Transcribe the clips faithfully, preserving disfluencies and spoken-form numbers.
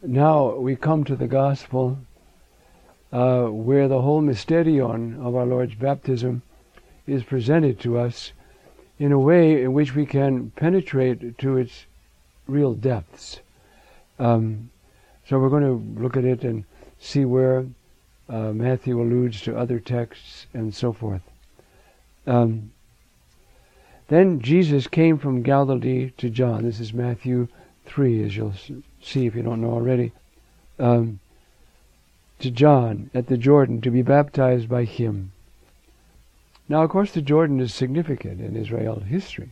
now we come to the Gospel uh, where the whole mysterion of our Lord's baptism is presented to us in a way in which we can penetrate to its real depths. Um, so we're going to look at it and see where uh, Matthew alludes to other texts and so forth. Um, then Jesus came from Galilee to John. This is Matthew three, as you'll see if you don't know already. Um, to John at the Jordan to be baptized by him. Now, of course, the Jordan is significant in Israel history.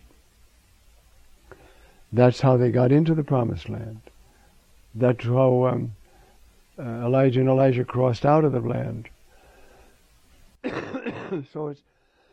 That's how they got into the Promised Land. That's how um, uh, Elijah and Elijah crossed out of the land. so it's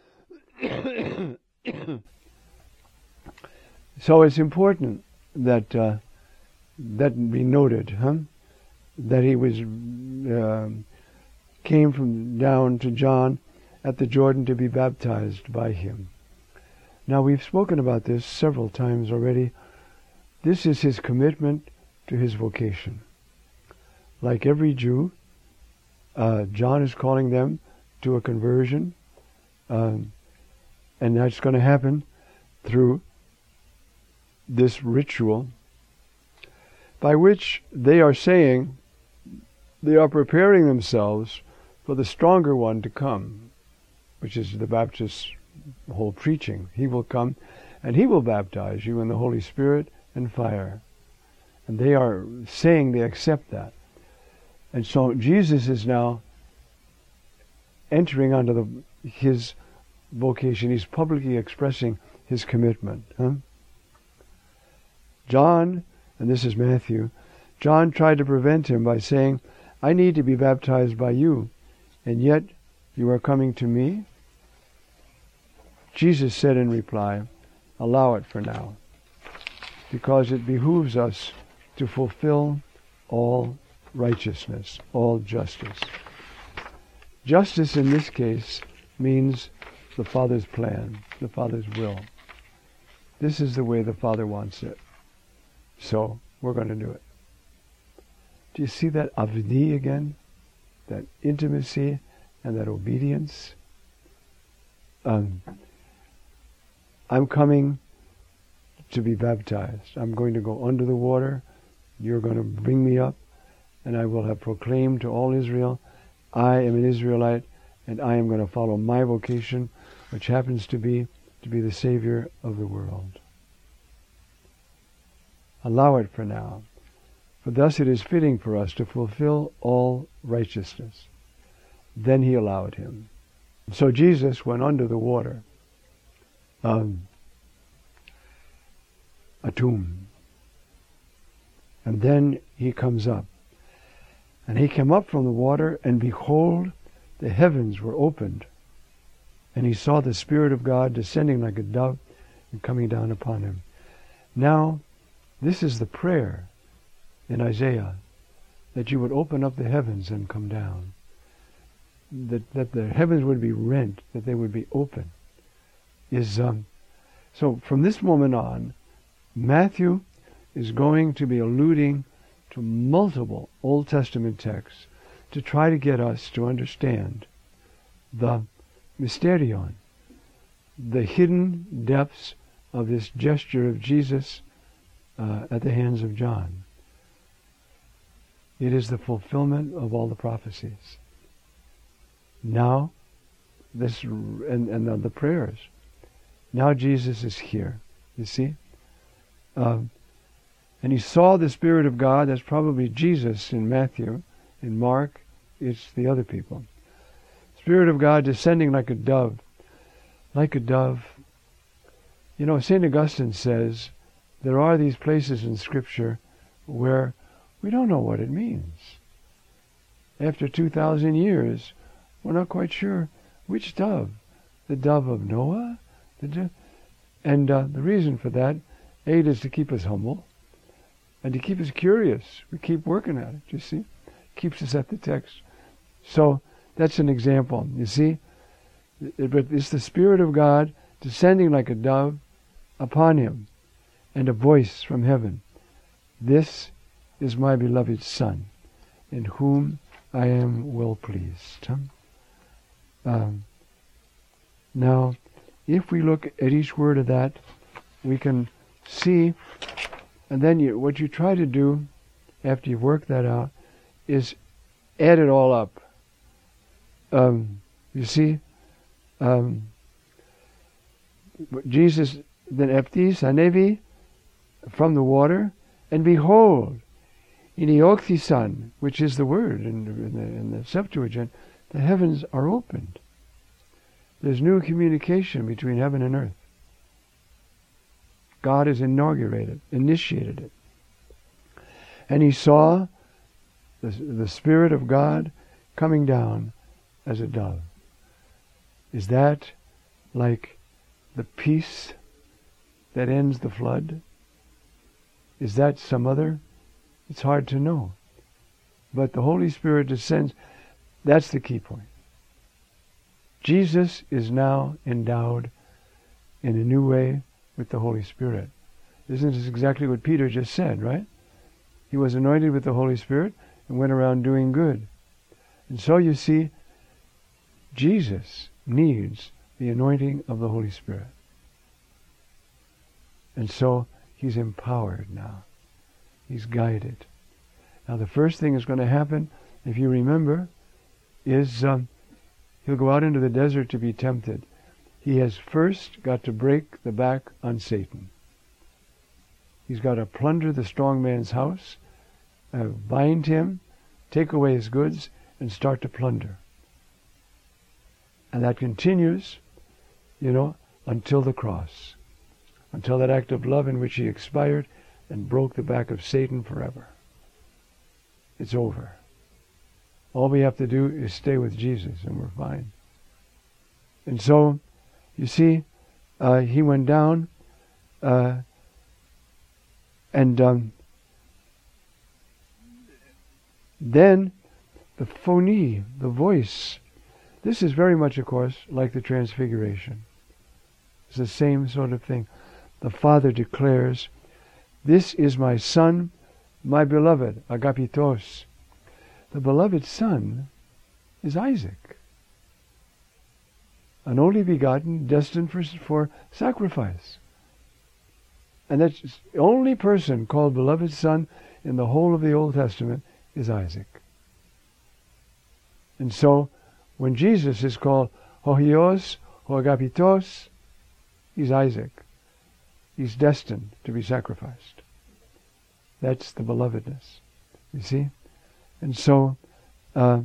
so it's important that uh, that be noted, huh? That he was uh, came from down to John at the Jordan to be baptized by him. Now, we've spoken about this several times already. This is his commitment to his vocation. Like every Jew, uh, John is calling them to a conversion, um, and that's going to happen through this ritual by which they are saying they are preparing themselves for the stronger one to come, which is the Baptist's whole preaching. He will come and he will baptize you in the Holy Spirit and fire. And they are saying they accept that. And so Jesus is now entering onto the, his vocation. He's publicly expressing his commitment. Huh? John, and this is Matthew, John tried to prevent him by saying, I need to be baptized by you, and yet you are coming to me? Jesus said in reply, allow it for now, because it behooves us to fulfill all righteousness, all justice. Justice in this case means the Father's plan, the Father's will. This is the way the Father wants it. So we're going to do it. Do you see that avdi again? That intimacy and that obedience? Um, I'm coming to be baptized. I'm going to go under the water. You're going to bring me up, and I will have proclaimed to all Israel, I am an Israelite, and I am going to follow my vocation, which happens to be to be the Savior of the world. Allow it for now, for thus it is fitting for us to fulfill all righteousness. Then he allowed him. So Jesus went under the water, um, a tomb. And then he comes up. And he came up from the water, and behold, the heavens were opened. And he saw the Spirit of God descending like a dove and coming down upon him. Now, this is the prayer in Isaiah, that you would open up the heavens and come down. That, that the heavens would be rent, that they would be open. Is um, so from this moment on, Matthew is going to be alluding to multiple Old Testament texts to try to get us to understand the mysterion, the hidden depths of this gesture of Jesus uh, at the hands of John. It is the fulfillment of all the prophecies. Now, this and, and the prayers. Now Jesus is here. You see? Um, and he saw the Spirit of God. That's probably Jesus in Matthew. In Mark, it's the other people. Spirit of God descending like a dove. Like a dove. You know, Saint Augustine says there are these places in Scripture where we don't know what it means. After two thousand years, we're not quite sure which dove. The dove of Noah? The do- and uh, the reason for that, eight, is to keep us humble and to keep us curious. We keep working at it, you see. Keeps us at the text. So that's an example, you see. But it's the Spirit of God descending like a dove upon him, and a voice from heaven. This is my beloved Son, in whom I am well pleased. Um, now, if we look at each word of that, we can see, and then you, what you try to do after you've worked that out is add it all up. Um, you see, um, Jesus, then eptis, anevi, from the water, and behold, inioktisan, which is the word in the, in the, in the Septuagint, the heavens are opened. There's new communication between heaven and earth. God has inaugurated, initiated it. And he saw the, the Spirit of God coming down as a dove. Is that like the peace that ends the flood? Is that some other? It's hard to know. But the Holy Spirit descends. That's the key point. Jesus is now endowed in a new way with the Holy Spirit. Isn't this exactly what Peter just said, right? He was anointed with the Holy Spirit and went around doing good. And so you see, Jesus needs the anointing of the Holy Spirit. And so he's empowered now. He's guided. Now the first thing that's going to happen, if you remember, is um, he'll go out into the desert to be tempted. He has first got to break the back on Satan. He's got to plunder the strong man's house, uh, bind him, take away his goods, and start to plunder. And that continues, you know, until the cross. Until that act of love in which he expired and broke the back of Satan forever. It's over. All we have to do is stay with Jesus and we're fine. And so, you see, uh, he went down uh, and um, then the phony, the voice. This is very much, of course, like the Transfiguration. It's the same sort of thing. The Father declares, "This is my Son, my beloved, agapitos." The beloved Son is Isaac, an only begotten, destined for, for sacrifice. And that's the only person called beloved Son in the whole of the Old Testament is Isaac. And so, when Jesus is called Hohios, Hoagapitos, he's Isaac. He's destined to be sacrificed. That's the belovedness. You see? And so, uh,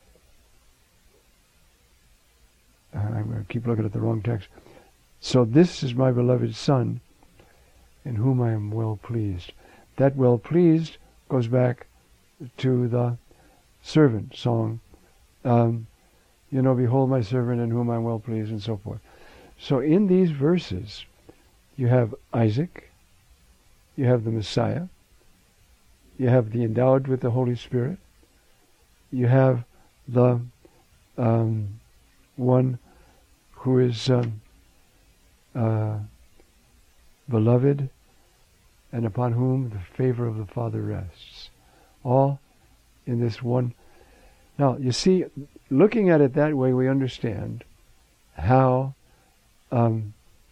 I'm going to keep looking at the wrong text. So this is my beloved Son, in whom I am well pleased. That well pleased goes back to the servant song. Um, you know, behold my servant in whom I am well pleased, and so forth. So in these verses, you have Isaac, you have the Messiah, you have the endowed with the Holy Spirit, you have the um, one who is um, uh, beloved and upon whom the favor of the Father rests. All in this one. Now, you see, looking at it that way, we understand how um,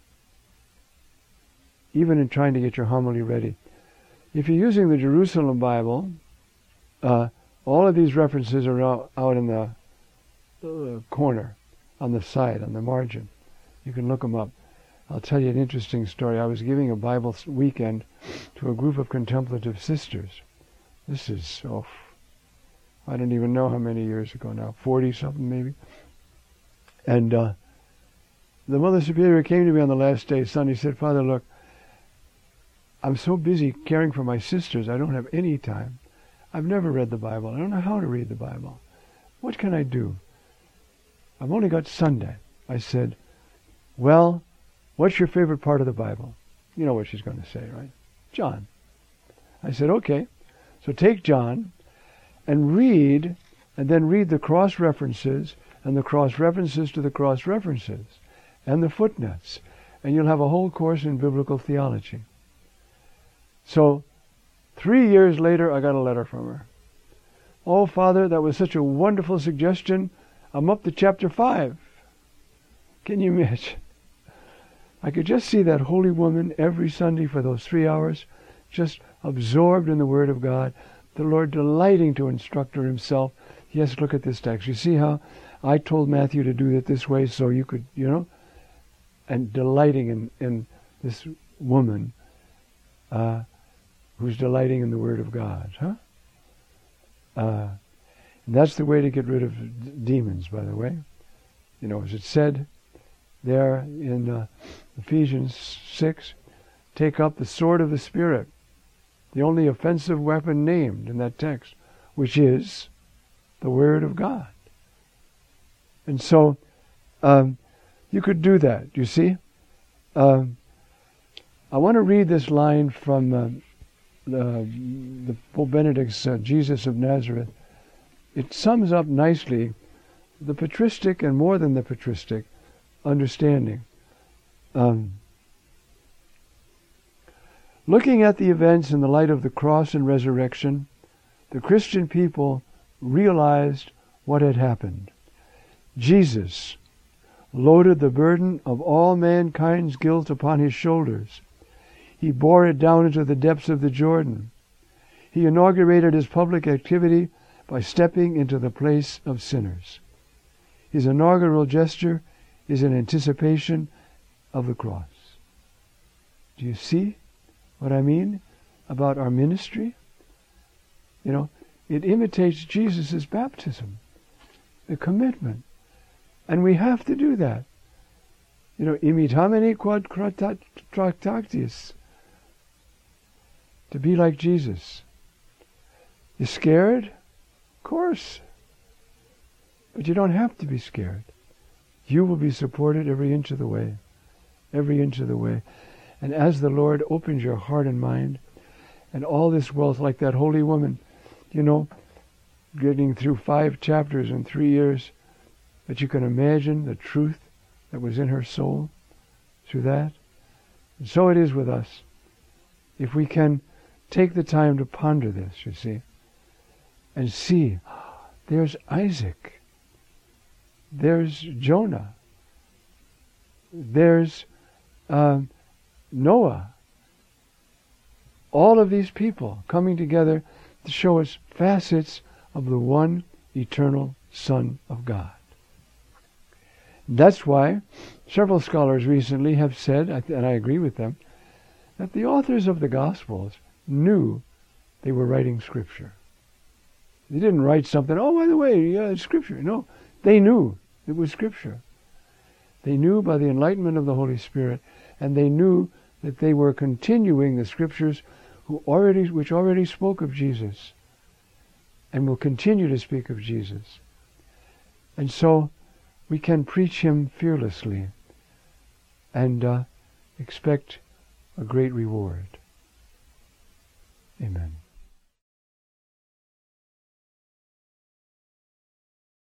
even in trying to get your homily ready, if you're using the Jerusalem Bible, uh, all of these references are out, out in the uh, corner, on the side, on the margin. You can look them up. I'll tell you an interesting story. I was giving a Bible weekend to a group of contemplative sisters. This is, oh, I don't even know how many years ago now, forty something maybe. And uh, the Mother Superior came to me on the last day Sunday. Said, "Father, look, I'm so busy caring for my sisters, I don't have any time. I've never read the Bible. I don't know how to read the Bible. What can I do? I've only got Sunday." I said, "Well, what's your favorite part of the Bible?" You know what she's going to say, right? John. I said, "Okay, so take John and read, and then read the cross-references, and the cross-references to the cross-references, and the footnotes, and you'll have a whole course in biblical theology." So, Three years later, I got a letter from her. Oh, Father, that was such a wonderful suggestion. I'm up to chapter five. Can you imagine? I could just see that holy woman every Sunday for those three hours, just absorbed in the Word of God, the Lord delighting to instruct her himself. Yes, look at this text. You see how I told Matthew to do it this way so you could, you know, and delighting in, in this woman uh, who's delighting in the Word of God. Huh? Uh, and that's the way to get rid of d- demons, by the way. You know, as it said there in uh, Ephesians six, take up the sword of the Spirit, the only offensive weapon named in that text, which is the Word of God. And so um, you could do that, you see. Um, I want to read this line from uh, the, the Pope Benedict's uh, Jesus of Nazareth. It sums up nicely the patristic and more than the patristic understanding. Um, Looking at the events in the light of the cross and resurrection, the Christian people realized what had happened. Jesus loaded the burden of all mankind's guilt upon his shoulders. He bore it down into the depths of the Jordan. He inaugurated his public activity by stepping into the place of sinners. His inaugural gesture is an anticipation of the cross. Do you see what I mean about our ministry? You know, it imitates Jesus' baptism, the commitment. And we have to do that. You know, imitamini quod tractatis. To be like Jesus. You scared? Of course. But you don't have to be scared. You will be supported every inch of the way. Every inch of the way. And as the Lord opens your heart and mind, and all this wealth, like that holy woman, you know, getting through five chapters in three years, but you can imagine the truth that was in her soul through that. And so it is with us. If we can take the time to ponder this, you see, and see, there's Isaac, there's Jonah, there's uh, Noah. All of these people coming together to show us facets of the one eternal Son of God. That's why several scholars recently have said, and I agree with them, that the authors of the Gospels knew they were writing Scripture. They didn't write something, oh, by the way, yeah, it's Scripture. No, they knew it was Scripture. They knew by the enlightenment of the Holy Spirit, and they knew that they were continuing the Scriptures who already, which already spoke of Jesus and will continue to speak of Jesus. And so we can preach him fearlessly and uh, expect a great reward. Amen.